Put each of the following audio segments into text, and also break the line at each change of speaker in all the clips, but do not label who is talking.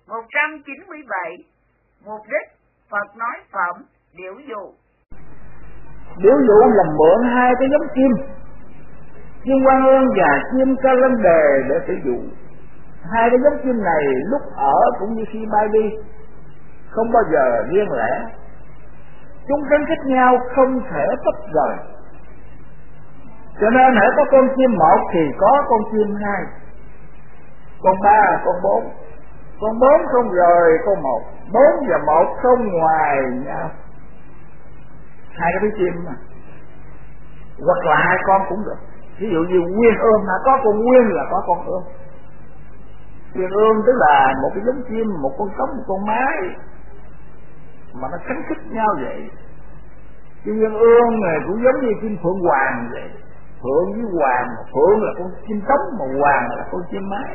197. Mục đích Phật nói phẩm điểu dụ.
Điểu dụ là mượn hai cái giống chim Quan Ương và chim Ca Lân Đề để sử dụng. Hai cái giống chim này lúc ở cũng như khi bay đi, không bao giờ riêng lẻ. Chúng khăng khít nhau không thể tách rời. Cho nên hễ có con chim một thì có con chim hai, con ba, con bốn. Con bốn không rời con một, bốn và một không ngoài nhau. Hai cái chim mà. Hoặc là hai con cũng được. Ví dụ như Nguyên Ương, có con Nguyên là có con Ương. Nguyên Ương tức là một cái giống chim, một con trống, một con mái mà nó khánh khích nhau vậy. Chim Nguyên Ương này cũng giống như chim Phượng Hoàng vậy. Phượng với Hoàng, Phượng là con chim trống mà Hoàng là con chim mái.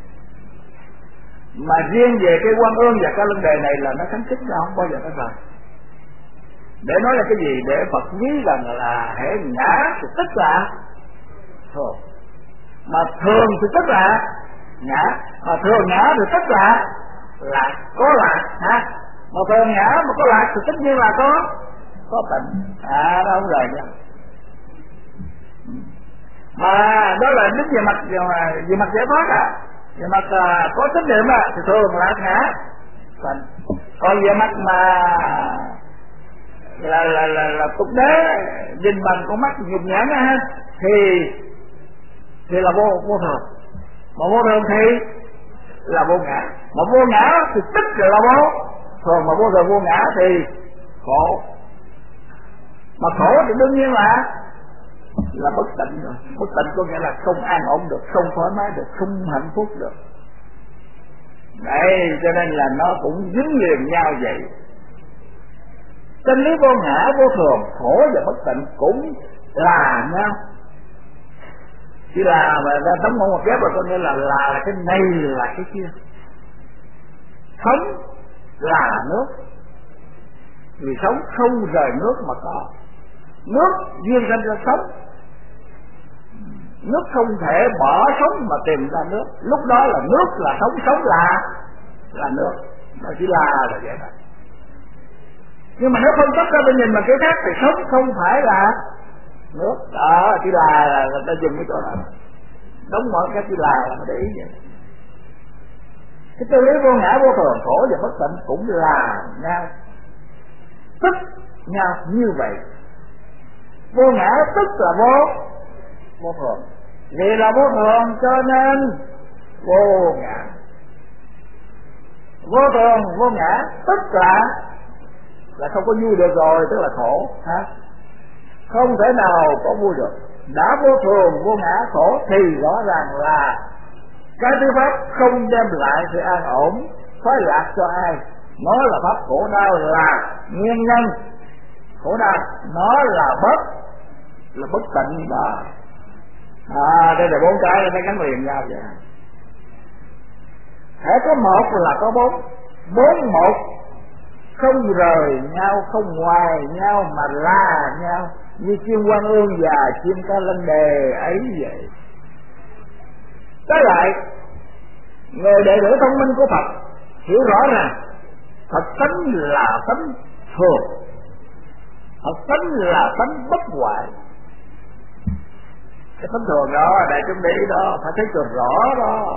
Mà riêng về cái Quan Ương và Ca Lân Đề này là nó khánh khích nhau, không bao giờ nó rời. Để nói là cái gì? Để Phật ví rằng là hễ ngã thì tức là thường, mà thường thì tức là ngã, mà thường ngã thì tức là có lạc ha. Mà thường ngã mà có lạc thì tất nhiên là có tịnh. Nó không rời nhau. Mà đó là đứng về mặt giải thoát về mặt có chánh niệm thì thường lạc ngã tịnh. Còn về mặt mà là tục đế nhìn bằng con mắt nhục nhãn ha thì là vô thường. Mà vô thường thì là vô ngã. Mà vô ngã thì tức là vô thường, mà vô thường vô ngã thì khổ. Mà khổ thì đương nhiên là bất tịnh rồi. Bất tịnh có nghĩa là không an ổn được, không thoải mái được, không hạnh phúc được. Đấy, cho nên là nó cũng dính liền nhau vậy. Chân lý vô ngã, vô thường, khổ và bất tịnh cũng là nhau. Chỉ là mà ra tấm môn một ghép rồi, có nghĩa là cái này là cái kia. Sống là nước, vì sống không rời nước mà có. Nước duyên sinh ra sống. Nước không thể bỏ sống mà tìm ra nước. Lúc đó là nước là sống, sống là nước. Nó chỉ là vậy thôi. Nhưng mà nếu không tách ra bên nhìn mà cái khác thì sống không phải là nước. Đó, chỉ là người ta dùng cái chỗ đó. Đóng mở cái chỉ là nó để ý vậy. Cái tư lý vô ngã, vô thường, khổ và bất tịnh cũng là nhau, tức nhau như vậy. Vô ngã tức là vô thường. Vì là vô thường cho nên vô ngã. Vô thường, vô ngã tức là không có vui được rồi, tức là khổ ha. Không thể nào có vui được. Đã vô thường, vô ngã, khổ thì rõ ràng là cái thứ pháp không đem lại sự an ổn, khoái lạc cho ai. Nó là pháp khổ đau, là nguyên nhân khổ đau. Nó là bất tịnh đó. Đây là bốn cái nó gắn liền nhau vậy. Hễ có một là có bốn. Bốn một không rời nhau, không ngoài nhau mà là nhau, như chim Quan Ương và chim Ca Lân Đề ấy vậy. Trái lại, người đệ tử thông minh của Phật hiểu rõ rằng Phật tánh là tánh thường, Phật tánh là tánh bất hoại. Cái tánh thường đó, đại chúng để ý đó, phải thấy được rõ đó.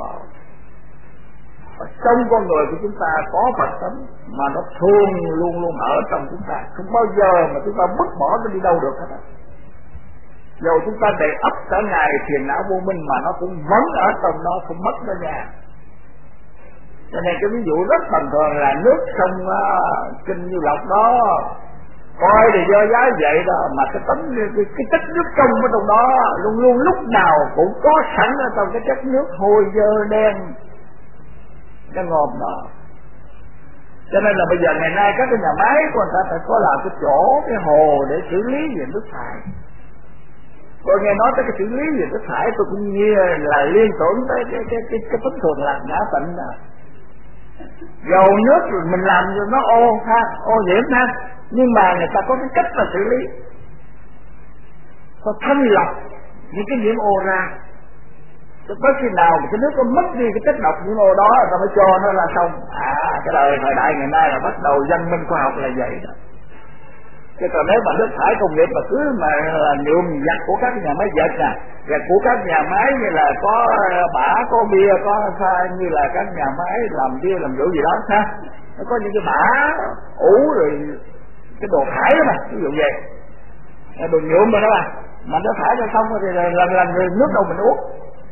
Trong con người của chúng ta có Phật tánh mà nó thường luôn luôn ở trong chúng ta, không bao giờ mà chúng ta vứt bỏ nó đi đâu được hết. Dù chúng ta đầy ắp cả ngày phiền não vô minh mà nó cũng vẫn ở trong nó, không mất nó nha. Cho nên cái ví dụ rất bình thường là nước sông Kinh Như Lộc đó, coi thì do giá vậy đó, mà cái chất nước trong ở trong đó luôn luôn lúc nào cũng có sẵn ở trong cái chất nước hôi dơ đen cái ngòm đó. Cho nên là bây giờ ngày nay các cái nhà máy của người ta phải có làm cái chỗ, cái hồ để xử lý về nước thải. Tôi nghe nói tới cái xử lý về nước thải, tôi cũng như là liên tưởng tới cái tính thường là ngã tịnh đó. Dầu nước mình làm cho nó ô nhiễm ha, nhưng mà người ta có cái cách là xử lý, có thanh lọc những cái nhiễm ô ra, Cho tới khi nào mà cái nước nó mất đi cái chất độc nhiễm ô đó ta mới cho nó là xong. Cái đời thời đại ngày nay là bắt đầu văn minh khoa học là vậy đó. Chứ còn nếu mà nước thải công nghiệp mà cứ mà nhuộm giặt của các nhà máy dệt nè, và của các nhà máy như là có bã, có bia, có như là các nhà máy làm bia làm rượu gì đó ha, nó có những cái bã ủ rồi cái đồ thải đó mà, ví dụ vậy, đồ nhuộm rồi đó mà nó thải ra xong rồi thì lần nước đâu mình uống.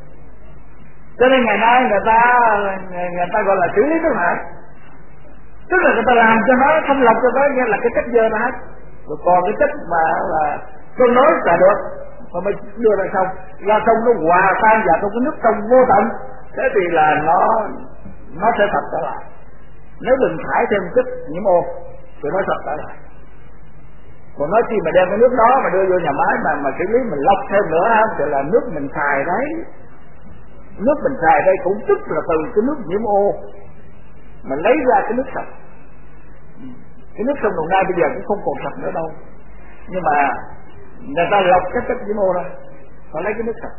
Cho nên ngày nay người ta gọi là xử lý nước thải, tức là người ta làm cho nó thanh lọc cho nó nghe là cái chất dơ nó hết, rồi còn cái chất mà là tương đối là được mà mới đưa ra sông, ra sông nó hòa tan vào trong cái nước sông vô tận, thế thì là nó sẽ thật trở lại. Nếu đừng thải thêm chất nhiễm ô thì nó thật trở lại. Còn nói chi mà đem cái nước đó mà đưa vô nhà máy mà xử lý mình lọc thêm nữa thì là nước mình xài đấy. Nước mình xài đây cũng tức là từ cái nước nhiễm ô mà lấy ra cái nước sạch. Cái nước sông Đồng Nai bây giờ cũng không còn sạch nữa đâu, nhưng mà người ta lọc cái chất nhiễm ô ra, họ lấy cái nước sạch.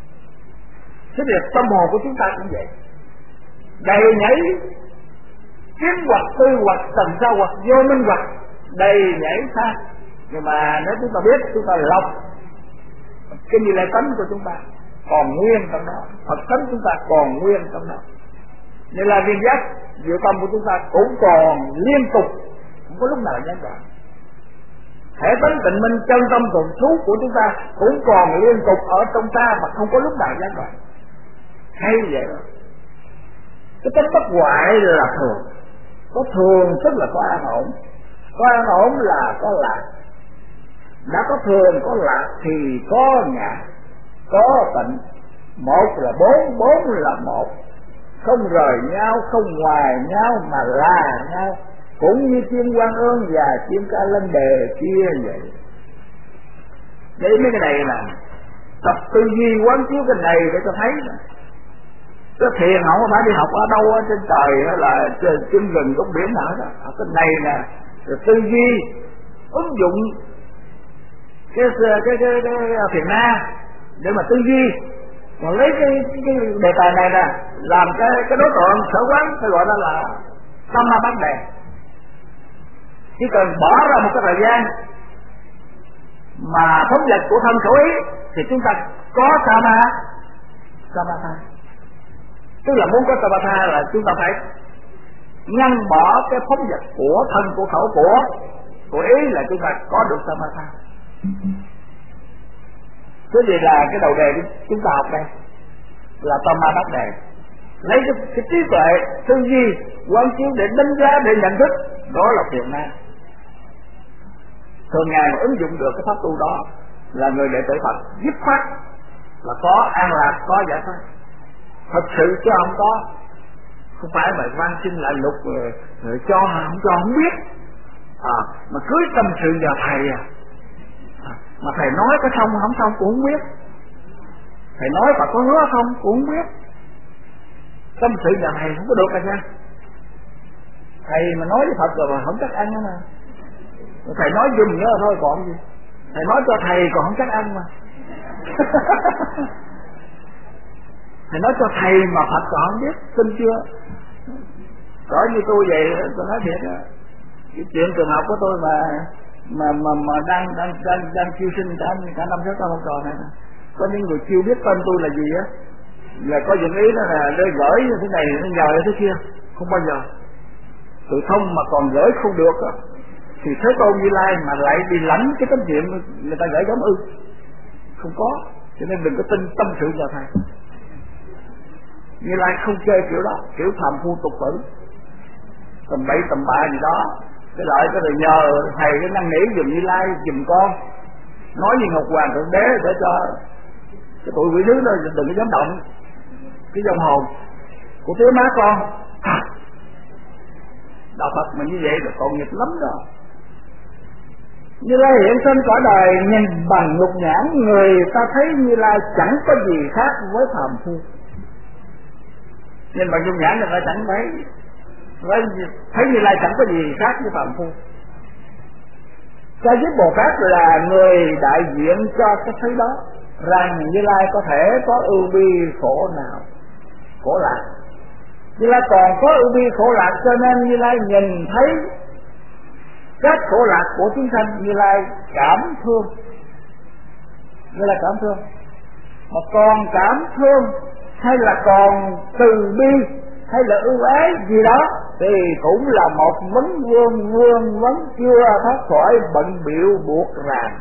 Thế thì tâm hồn của chúng ta cũng vậy, đầy nhảy kiến hoặc tư hoặc tầng sâu hoặc vô minh hoặc đầy nhảy xa. Nhưng mà nếu chúng ta biết, chúng ta lọc cái như lai tánh của chúng ta còn nguyên trong đó, Phật tánh chúng ta còn nguyên trong đó, như là viên giác diệu tâm của chúng ta cũng còn liên tục, không có lúc nào gián đoạn. Thể tánh tịnh minh chân tâm thuần thú của chúng ta cũng còn liên tục ở trong ta mà không có lúc nào gián đoạn. Hay vậy đó. Cái tính bất hoại là thường, có thường tức là có an ổn, có an ổn là có lạc. Đã có thường có lạc thì có ngã, có tịnh. Một là bốn, bốn là một, không rời nhau, không ngoài nhau mà là nhau, cũng như chim Quan Ương và chim Ca Lân Đề kia vậy. Để mấy cái này nè, tập tư duy quán chiếu cái này để cho thấy nè. Cái thiền không phải đi học ở đâu ở trên trời hay là trên rừng góc biển nào đó. Ở cái này nè, rồi tư duy ứng dụng cái thiền na để mà tư duy. Còn lấy cái đề tài này nè làm cái đối tượng sở quán phải gọi đó là tâm ma bát đề. Chỉ cần bỏ ra một cái thời gian mà thống dịch của thân khẩu ý thì chúng ta có samatha. Tức là muốn có samatha là chúng ta phải ngăn bỏ cái phóng dật của thân, của khẩu, của ý là chúng ta có được samatha. Cái gì là cái đầu đề chúng ta học đây là tâm ma bát đề. Lấy cái trí tuệ, tư duy, quán chiếu để đánh giá, để nhận thức, đó là thiền na. Thường ngày mà ứng dụng được cái pháp tu đó là người đệ tử Phật dứt khoát là có an lạc, có giải thoát. Thật sự chứ không phải mà van xin lại lục rồi cho không biết, mà cưới tâm sự vào thầy mà thầy nói có xong không xong cũng không biết, thầy nói Phật có hứa không cũng không biết. Tâm sự vào thầy không có được cả nha. Thầy mà nói với Phật rồi mà không chắc ăn nữa mà. Thầy nói dùm nữa thôi còn gì. Thầy nói cho thầy còn không chắc ăn mà. Thầy nói cho thầy mà Phật còn không biết, tin chưa? Rõ như tôi vậy, tôi nói thiệt á. Cái chuyện trường học của tôi mà đang chiêu sinh cả năm 6 năm tròn này, có những người chưa biết tên tôi là gì á, là có dụng ý đó là để gửi như thế này, nó nhờ như thế kia, không bao giờ. Tự thông mà còn gửi không được á, thì Thế Tôn Như Lai mà lại đi lãnh cái trách nhiệm người ta gửi gắm không có. Cho nên đừng có tin tâm sự vào thầy. Như Lai không chơi kiểu đó, kiểu phàm phu tục tử, tầm bậy tầm bạ gì đó. Cái lợi cái rồi nhờ thầy cái năn nỉ giùm Như Lai giùm con, nói như Ngọc Hoàng Thượng Đế để cho cái tụi quỷ thứ đó đừng có dám động cái dòng hồn của tía má con. Đạo Phật mà như vậy là tội nghiệp lắm đó. Như Lai hiện sinh cõi đời nhìn bằng lục nhãn, người ta thấy Như Lai chẳng có gì khác với phàm phu. Nhìn bằng lục nhãn người ta chẳng thấy Như Lai chẳng có gì khác với phàm phu. Sa Diếp Bồ Tát là người đại diện cho cái thấy đó. rằng Như Lai có thể có ưu bi khổ nào, khổ lạc. Như Lai còn có ưu bi khổ lạc, cho nên Như Lai nhìn thấy các khổ lạc của chúng sanh, Như Lai cảm thương. Như Lai cảm thương, mà còn cảm thương hay là còn từ bi hay là ưu ái gì đó thì cũng là một vấn vấn chưa thoát khỏi bận bịu buộc ràng.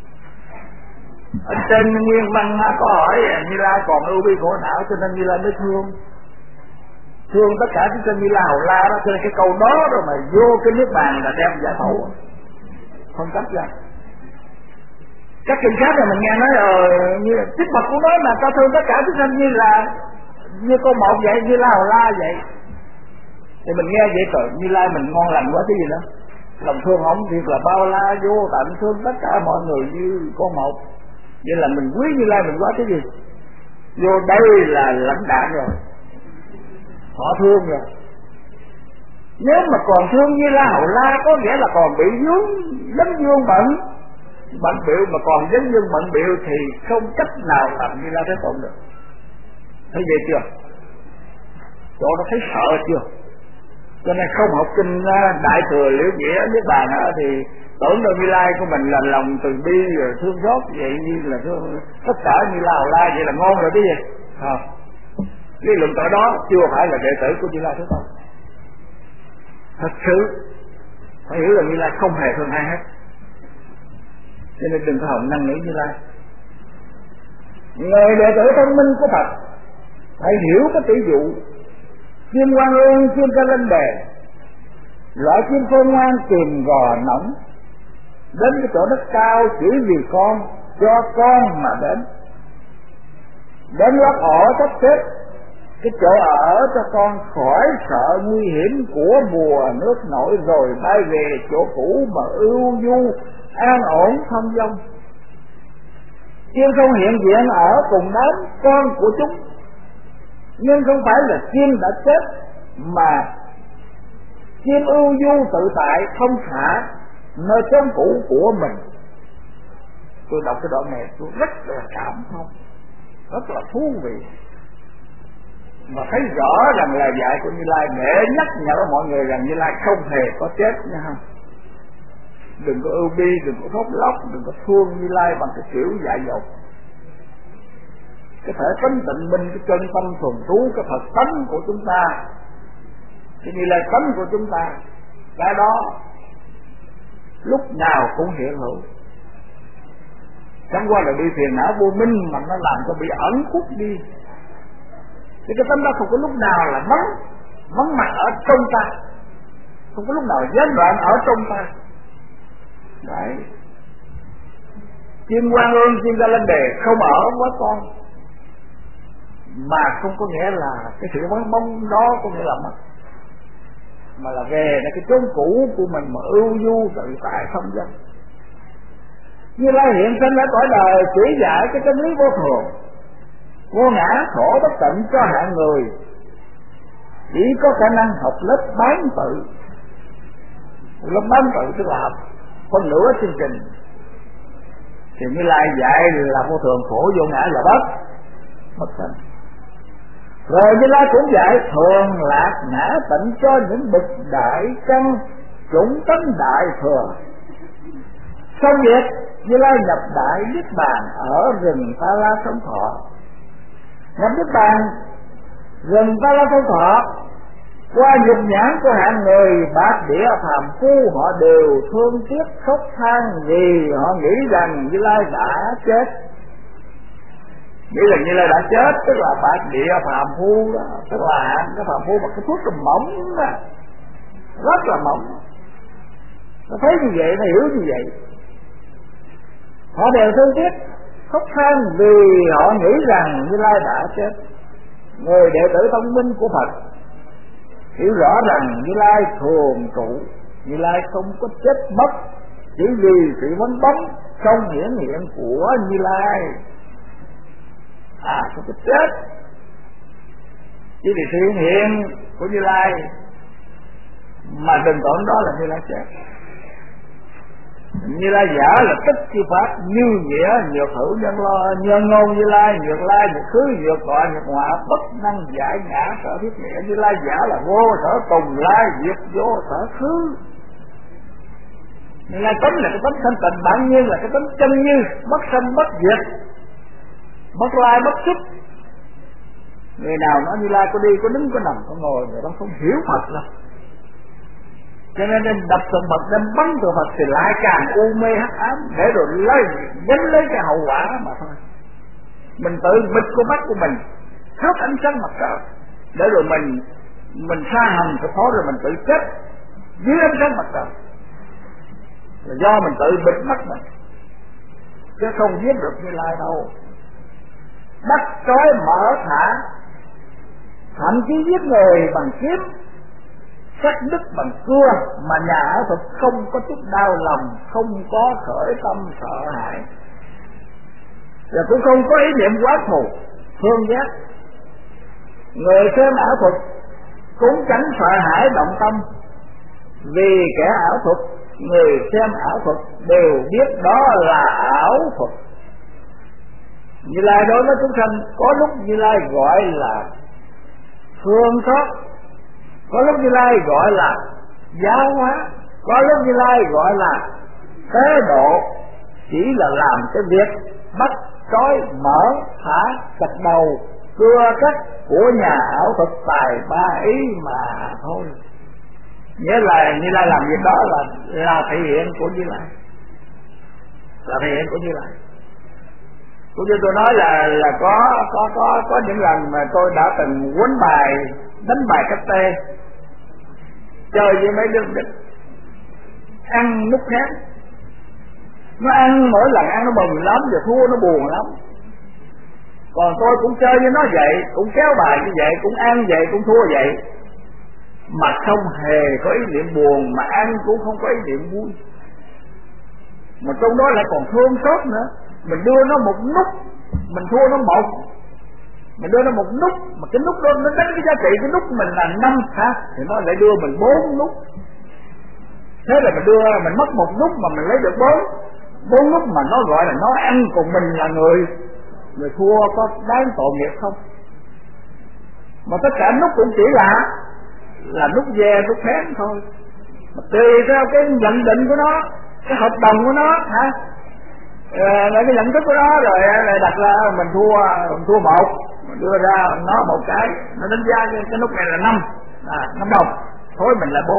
Ở trên nguyên văn có hỏi Như Lai còn ưu bi khổ não, cho nên Như Lai mới thương tất cả chúng sanh Như Lai Hầu La đó. Cho nên cái câu đó rồi mà vô cái niết bàn là đem giải phẫu, không cách ra. Các kinh khác là mình nghe nói như Thích Phật cũng nói mà ta thương tất cả chúng sanh như con một vậy, Như Lai Hầu La vậy. Thì mình nghe vậy trời, Như Lai mình ngon lành quá chứ gì đó. Lòng thương ổng thiệt là bao la vô tận, thương tất cả mọi người như con một. Vậy là mình quý Như Lai mình quá chứ gì. Vô đây là lãnh đạm rồi, họ thương rồi. Nếu mà còn thương Như Lai Hầu La có nghĩa là còn bị vướng dấn vương bận bịu, mà còn dấn vương bận bịu thì không cách nào làm Như Lai Thế Tôn được. Thấy vậy chưa? Chỗ nó thấy sợ chưa? Cho nên không học kinh Đại Thừa Liễu Nghĩa Niết Bàn thì tưởng đâu Như Lai của mình là lòng từ bi rồi thương xót vậy, như là thương tất cả Như Lai Hầu La vậy là ngon rồi chứ gì. Lý luận tội đó chưa phải là đệ tử của Như Lai Thế Tôn. Thật sự phải hiểu là Như Lai không hề thương ai hết, cho nên đừng có hòng năn nỉ Như Lai. Người đệ tử thông minh của Phật phải hiểu cái tỷ dụ chim quan ương, chim ca lên đề, loại chim khôn ngoan tìm gò nóng, đến cái chỗ đất cao chỉ vì con, cho con mà đến lót ổ sắp xếp cái chỗ ở cho con khỏi sợ nguy hiểm của mùa nước nổi, rồi bay về chỗ cũ mà ưu du an ổn thông dong. Chim không hiện diện ở cùng đám con của chúng, nhưng không phải là chim đã chết, mà chim ưu du tự tại không thả nơi chốn cũ của mình. Tôi đọc cái đoạn này tôi rất là cảm thông, rất là thú vị, mà thấy rõ rằng lời dạy của Như Lai để nhắc nhở mọi người rằng Như Lai không hề có chết nha. Đừng có ưu bi, đừng có khóc lóc, đừng có thương Như Lai bằng cái kiểu dại dột. Cái thể tánh tịnh minh, cái chân tâm thuần trú, cái Phật tánh của chúng ta, cái Như Lai tánh của chúng ta, cái đó lúc nào cũng hiện hữu. Chẳng qua là bị phiền não vô minh mà nó làm cho bị ẩn khuất đi. Thì cái tánh đó không có lúc nào là vắng mặt ở trong ta, không có lúc nào gián đoạn ở trong ta. Đấy, chim quan ương, chim ca lên đề không ở với con, mà không có nghĩa là cái sự vắng bóng đó có nghĩa là mất, mà là về là cái chốn cũ của mình mà ưu du tự tại không dân. Như Lai hiện sinh ở cõi đời chỉ dạy cái chân lý vô thường, vô ngã khổ bất tận cho hạng người, chỉ có khả năng học lớp bán tự. Lớp bán tự tức là học phân nửa chương trình. Thì Như Lai dạy là vô thường, khổ, vô ngã là bất tận. Rồi Như Lai cũng dạy thường lạc ngã tịnh cho những bậc đại căn chủng tánh đại thừa. Xong việc Như Lai nhập đại niết bàn ở rừng Ta La sống thọ. Nhập niết bàn rừng Ta La sống thọ, qua nhục nhãn của hạng người bát địa phàm phu, họ đều thương tiếc khóc than vì họ nghĩ rằng Như Lai đã chết. Nghĩ là Như Lai đã chết tức là bát địa phàm phu đó, tức là cái phàm phu mà cái thuốc trùm mỏng đó, rất là mỏng. Nó thấy như vậy, nó hiểu như vậy, họ đều thương tiếc khóc than vì họ nghĩ rằng Như Lai đã chết. Người đệ tử thông minh của Phật hiểu rõ rằng Như Lai thường trụ, Như Lai không có chết mất, chỉ vì sự vắng bóng không hiển hiện của Như Lai. Không có chết, chỉ vì sự hiển hiện của Như Lai, mà đừng tưởng đó là Như Lai chết. Như Lai giả là tất chư pháp, như nghĩa nhược hữu nhân lo, nhân ngôn Như Lai, nhược khứ, nhược gọi, nhược họa, bất năng giải ngã sở thiết nghĩa. Như Lai giả là vô sở tùng lai, diệt vô sở khứ. Như Lai tánh là cái tánh thanh tịnh bản nhiên, là cái tánh chân như, bất sanh bất diệt, bất lai bất xuất. Người nào nói Như Lai có đi, có đứng, có nằm, có ngồi, người đó không hiểu Phật đâu. Cho nên đập tượng Phật, đem bắn tượng Phật thì lại càng u mê hắc ám, để rồi gánh lấy cái hậu quả mà thôi. Mình tự bịt con mắt của mình, hết ánh sáng mặt trời, để rồi mình sa hành cái khó, rồi mình tự chết dưới ánh sáng mặt trời, là do mình tự bịt mắt mình, chứ không giết được Như Lai đâu. Bắt trói mở thả, thậm chí giết người bằng kiếm, cắt đứt bằng cưa, mà nhà ảo thuật không có chút đau lòng, không có khởi tâm sợ hãi, và cũng không có ý niệm quá thù thương ghét. Người xem ảo thuật cũng chẳng sợ hãi động tâm, vì kẻ ảo thuật, người xem ảo thuật đều biết đó là ảo thuật. Như Lai đối với chúng sanh, có lúc Như Lai gọi là thương xót, có lúc Như Lai gọi là giáo hóa, có lúc Như Lai gọi là tế độ, chỉ là làm cái việc bắt trói mở thả, chặt đầu cưa cắt của nhà ảo thuật tài ba ý mà thôi. Nghĩa là Như Lai làm việc đó là thể hiện của Như Lai, là thể hiện của Như Lai. Cũng như tôi nói là có những lần mà tôi đã từng quấn bài, đánh bài cách tê, chơi với mấy đứa địch, ăn nút khác. Nó ăn, mỗi lần ăn nó mừng lắm, rồi thua nó buồn lắm. Còn tôi cũng chơi với nó vậy, cũng kéo bài như vậy, cũng ăn vậy, cũng thua vậy, mà không hề có ý niệm buồn, mà ăn cũng không có ý niệm vui, mà trong đó lại còn thương xót nữa. Mình đưa nó một nút, mình thua nó một, mình đưa nó một nút, mà cái nút đó nó đánh cái giá trị cái nút mình là 5 hả, thì nó lại đưa mình 4 nút. Thế là mình mất một nút mà mình lấy được 4 nút, mà nó gọi là nó ăn, cùng mình là người thua, có đáng tội nghiệp không? Mà tất cả nút cũng chỉ là nút ve, nút phén thôi, mà tùy theo cái nhận định của nó, cái hợp đồng của nó hả, cái nhận thức của nó, rồi đặt ra mình thua một, mình đưa ra nó một cái, nó đánh giá cái nút này là 5 đồng, thôi mình là 4.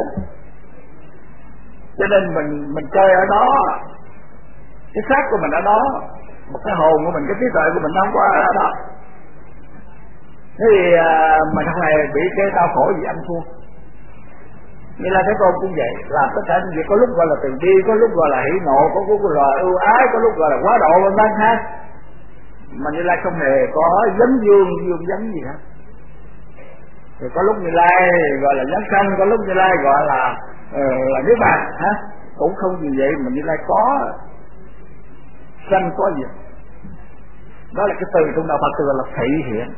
Cho nên mình chơi ở đó, cái xác của mình ở đó, một cái hồn của mình, cái trí tuệ của mình không có ở đó. Thế thì mình không hề bị cái đau khổ gì ăn thua. Như là Thế Tôn cũng vậy, làm tất cả những việc có lúc gọi là từ bi, có lúc gọi là hỷ nộ, có lúc gọi là ưu ái, có lúc gọi là quá độ vân vân ha. Mà Như Lai không hề có dấn dương dấn gì hết. Thì có lúc Như Lai gọi là nhân sanh, có lúc Như Lai gọi là niết bàn ha, cũng không gì vậy, mà Như Lai có sanh có diệt. Đó là cái từ trong đạo Phật từ là thị hiện,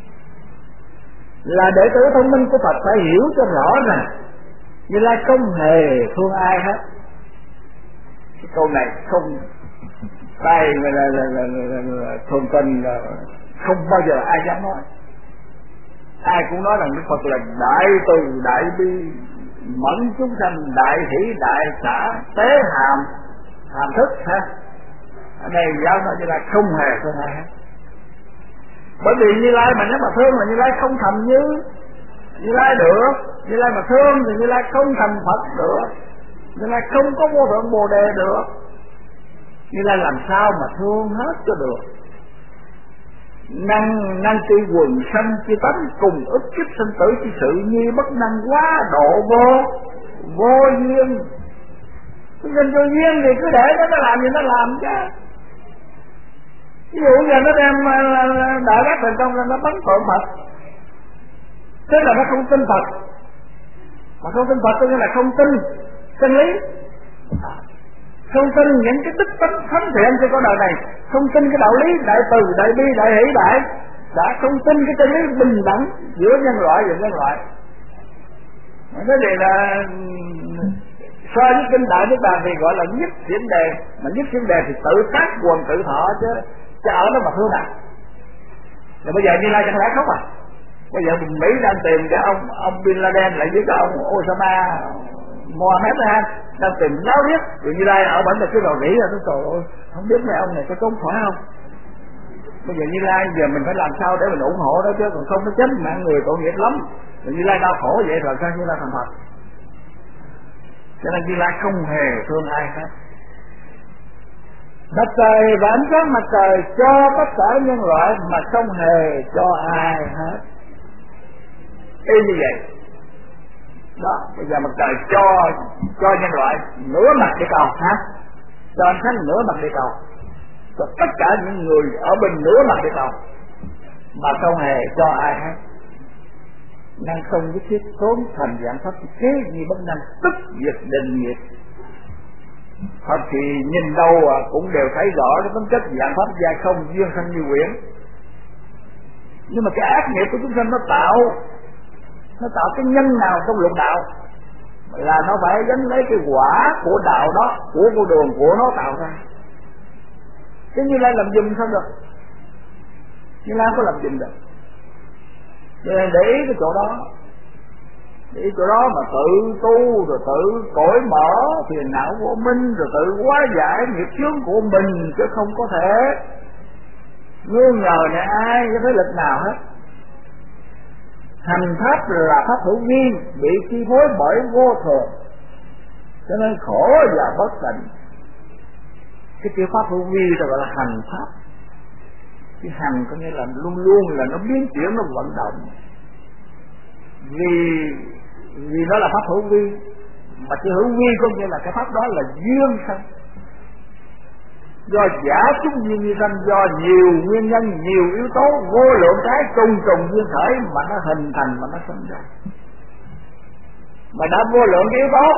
là đệ tử thông minh của Phật phải hiểu cho rõ rằng Như Lai không hề thương ai hết. Cái câu này không tay là thường tình, không bao giờ ai dám nói. Ai cũng nói rằng Đức Phật là đại từ đại bi, mẫn chúng sanh, đại hỷ đại xã, tế hàm thức ha. Ở đây giáo nói Như Lai không hề thương ai hết. Bởi vì Như Lai mà nếu mà thương là Như Lai không thành Như Lai được. Như Lai mà thương thì Như Lai không thành Phật được, Như Lai không có vô thượng Bồ Đề được. Như Lai làm sao mà thương hết cho được. Năng tri quần sanh chi tánh, cùng ức kiếp sinh tử chi sự, nhi bất năng quá độ vô duyên. Cái nhân vô duyên thì cứ để nó làm gì nó làm chứ. Ví dụ giờ nó đem đại bác thành công là nó bắn tượng Phật, thế là nó không tin Phật. Mà không tin Phật tức là không tin chân lý, không tin những cái tích tánh thánh thiện trên con đời này, không tin cái đạo lý đại từ đại bi đại hỷ đã không tin cái chân lý bình đẳng giữa nhân loại và nhân loại. Thế thì là So với kinh Đại Niết Bàn thì gọi là nhất chuyển đề, mà nhất chuyển đề thì tự tác quần tự thọ chứ ở nó mà thương nào. Rồi bây giờ Như Lai chẳng lẽ khóc à? Bây giờ Mỹ đang tìm cái ông Bin Laden lại với cái ông Osama Mohammed đang tìm giáo biết, rồi Như Lai ở bển là cái đầu rỉ rồi, tôi trời ơi, không biết mấy ông này có trốn khỏi không? Bây giờ Như Lai giờ mình phải làm sao để mình ủng hộ đó chứ, còn không nó chết mạng người tội nghiệp lắm. Rồi Như Lai đau khổ vậy rồi sao Như Lai thành Phật? Cho nên Như Lai không hề thương ai hết. Mặt trời và ánh sáng mặt trời cho tất cả nhân loại mà không hề cho ai hết. Y như vậy đó, bây giờ mặt trời cho nhân loại nửa mặt địa cầu hả? Cho ánh sáng nửa mặt địa cầu, cho tất cả những người ở bên nửa mặt địa cầu mà không hề cho ai hết. Năng không nhất thiết tốn thành dạng pháp kế như bất năng tức diệt định nghiệp. Pháp thì nhìn đâu cũng đều thấy rõ cái tính chất dạng pháp gia không duyên sanh như quyển. Nhưng mà cái ác nghiệp của chúng sanh nó tạo cái nhân nào trong lục đạo là nó phải gánh lấy cái quả của đạo đó, của con đường của nó tạo ra. Chứ Như Lai làm dùm sao được? Như Lai không có làm dùm được. Cho nên để ý cái chỗ đó, để ý chỗ đó mà tự tu rồi tự cởi mở phiền não của mình, rồi tự hóa giải nghiệp chướng của mình, chứ không có thể nương nhờ này ai cái thế lực nào hết. Hành pháp là pháp hữu vi, bị chi phối bởi vô thường, cho nên khổ và bất tịnh. Cái kiểu pháp hữu vi là gọi là hành pháp. Cái hành có nghĩa là luôn luôn là nó biến chuyển, nó vận động. Vì nó là pháp hữu vi, mà chữ hữu vi có nghĩa là cái pháp đó là duyên sanh. Do giả chúng duyên như sanh, do nhiều nguyên nhân, nhiều yếu tố, vô lượng cái trùng duyên khởi mà nó hình thành, mà nó sinh ra. Mà đã vô lượng cái yếu tố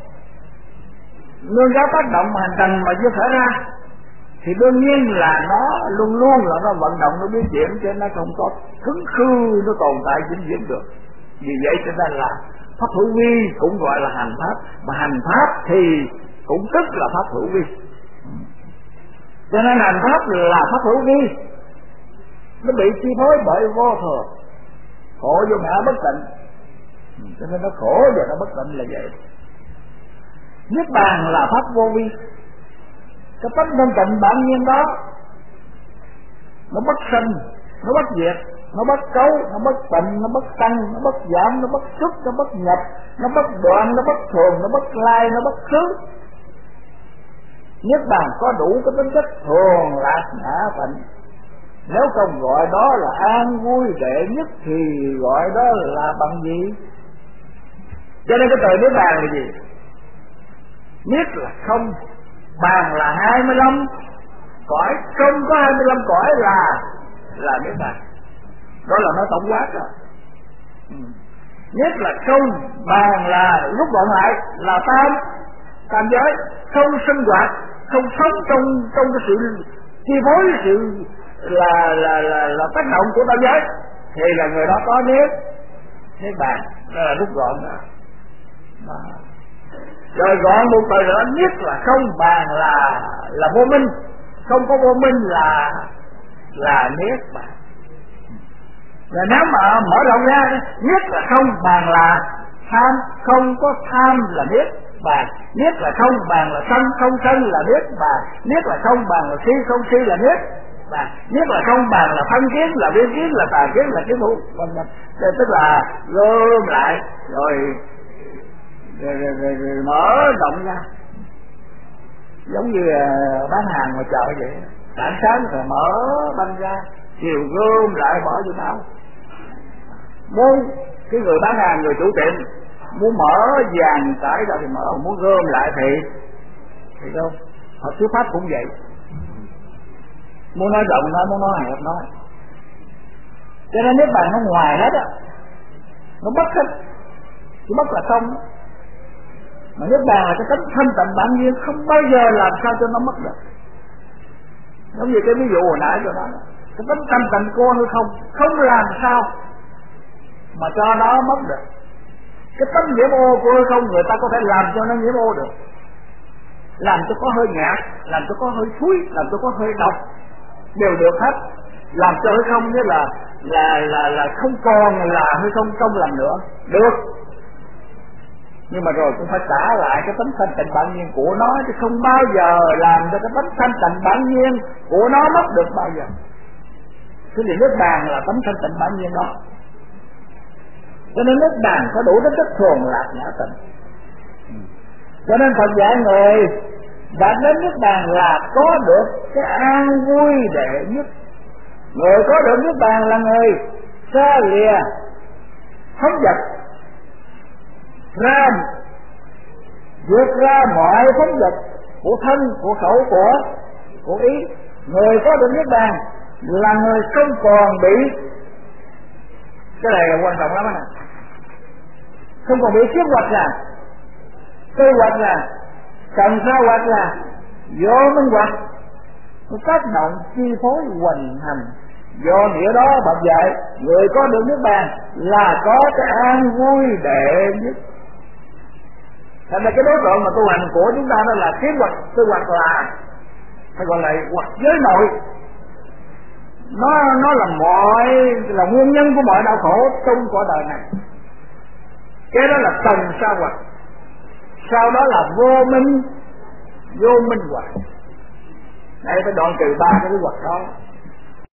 nương giáo tác động mà hình thành mà duyên khởi ra, thì đương nhiên là nó luôn luôn là nó vận động, nó biến chuyển, cho nên nó không có cứng khư, nó tồn tại vĩnh viễn được. Vì vậy cho nên là pháp hữu vi cũng gọi là hành pháp, mà hành pháp thì cũng tức là pháp hữu vi. Cho nên hành pháp là pháp hữu vi, nó bị chi phối bởi vô thường, khổ vô ngã bất tịnh, cho nên nó khổ và nó bất tịnh là vậy. Niết bàn là pháp vô vi, cái tánh thanh tịnh bản nhiên đó nó bất sinh, nó bất diệt, nó bất cấu, nó bất tịnh, nó bất tăng, nó bất giảm, nó bất xuất, nó bất nhập, nó bất đoạn, nó bất thường, nó bất lai, nó bất khứ. Niết bàn có đủ cái tính chất thường lạc ngã tịnh. Nếu không gọi đó là an vui đệ nhất thì gọi đó là bằng gì? Cho nên cái từ niết bàn là gì? Niết là không, bàn là 25 cõi, không có 25 cõi là niết bàn. Đó là nó tổng quát rồi. Niết là không, bàn là rút gọn lại là tam giới, không sinh hoạt, không sống trong cái sự chi phối, sự là tác động của tam giới, thì là người đó có niết bàn. Đó là rút gọn rồi. Rồi gọn một từ nữa, niết là không, bàn là vô minh, không có vô minh là niết bàn. Rồi nếu mà mở rộng ra, niết là không, bàn là tham, không có tham là niết bàn. Niết là không, bàn là sân, không sân là niết bàn. Niết là không, bàn là si, không si là niết bàn. Niết là không, bàn là thân kiến, là biên kiến, là tà kiến, là kiến thủ. Tức là gom lại rồi mở rộng ra, giống như bán hàng ngoài chợ vậy. Sáng sớm rồi mở banh ra, chiều gom lại bỏ vô bao. Muốn cái người bán hàng, người chủ tiệm muốn mở vàng cải ra thì mở, muốn gom lại thì đâu. Hợp thuyết pháp cũng vậy, muốn nói rộng nói, muốn nói hẹp nói. Cho nên nếu bạn nó ngoài hết á, nó bất hết, chỉ bất là không. Mà Niết bàn là cái tính thanh tịnh bản nhiên, không bao giờ làm sao cho nó mất được. Giống như cái ví dụ hồi nãy cho đó, cái tính thanh tịnh của hư không, không làm sao mà cho nó mất được. Cái tánh nhiễm ô của hư không người ta có thể làm cho nó nhiễm ô được, làm cho có hơi nhạt, làm cho có hơi thúi, làm cho có hơi độc, đều được hết. Làm cho hư không nghĩa là không còn là hư không trong làm nữa, được. Nhưng mà rồi cũng phải trả lại cái tánh thanh tịnh bản nhiên của nó, chứ không bao giờ làm cho cái tánh thanh tịnh bản nhiên của nó mất được bao giờ. Cái gì nước bàn là tánh thanh tịnh bản nhiên đó. Cho nên nước bàn có đủ tính chất thường lạc nhã tịnh. Cho nên Phật dạy người đạt đến nước bàn là có được cái an vui đệ nhất. Người có được nước bàn là người xa lìa phóng vật, vượt ra mọi phóng vật của thân, của khẩu, của ý. Người có được nước bàn là người không còn bị, cái này là quan trọng lắm nè, không còn bị siết hoạch là tư hoạch là cần sa hoạch là vô minh hoạch, tác động chi phối hoành hành. Do nghĩa đó Phật dạy người có được nước bàn là có cái an vui đệ nhất. Thành ra cái đối tượng mà tu hành của chúng ta đó là kiến hoạch, tư hoạch là hay gọi là hoạch giới nội. Nó là nguyên nhân của mọi đau khổ trong cuộc đời này. Cái đó là tầng sa hoạch, sau đó là vô minh hoạch. Đây phải đoạn trừ ba cái hoạch đó.